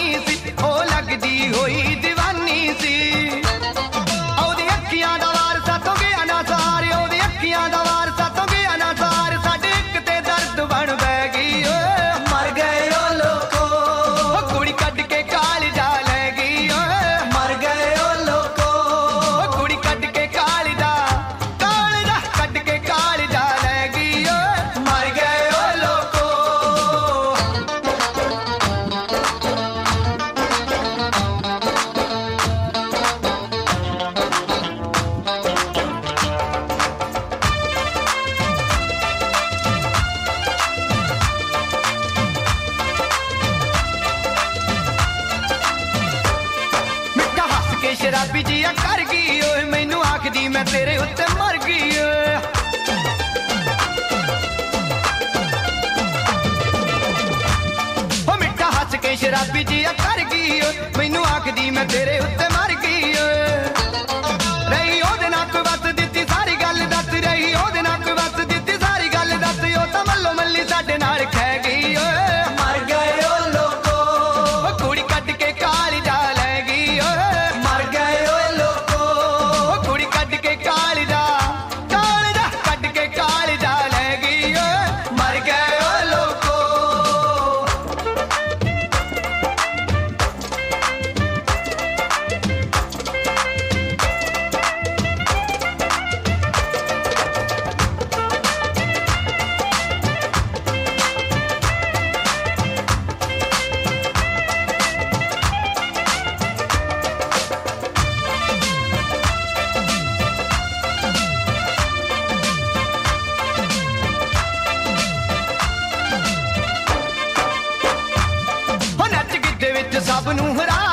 जवानी सी ओ लगदी होई दीवानी सी ओदी अखियां दा वार सातों गया ना सार ओदी अखियां दा वार सातों गया ना सार साडे इक ते दर्द बन बह गई मर गए ओ लोको कुड़ी कट के काल जा ले गई मर गए ओ लोको कुड़ी कट के काल जा कट के काल जा ले गई मर गए ओ लोको शराबी जिया कर गई ओए मैनू आखदी मैं तेरे उत्ते मर गई ओ मिठा हस के शराबी जिया कर गई मैनू आखदी मैं तेरे उत्ते मर गई रही ओदे नाल कोई वस दित्ती सारी गल दस रही ओदे नाल कोई वस दित्ती सारी गल दस ओ तां मल्लो मल्ली साडे नाल खै गई मर गए ओ लोको कुड़ी कट के काल जा ले गई मर गए ओ लोको कुड़ी कट के काल जा कट के काल जा ले गई मर गए ओ लोको नच गिद्धे विच सब नूं हरा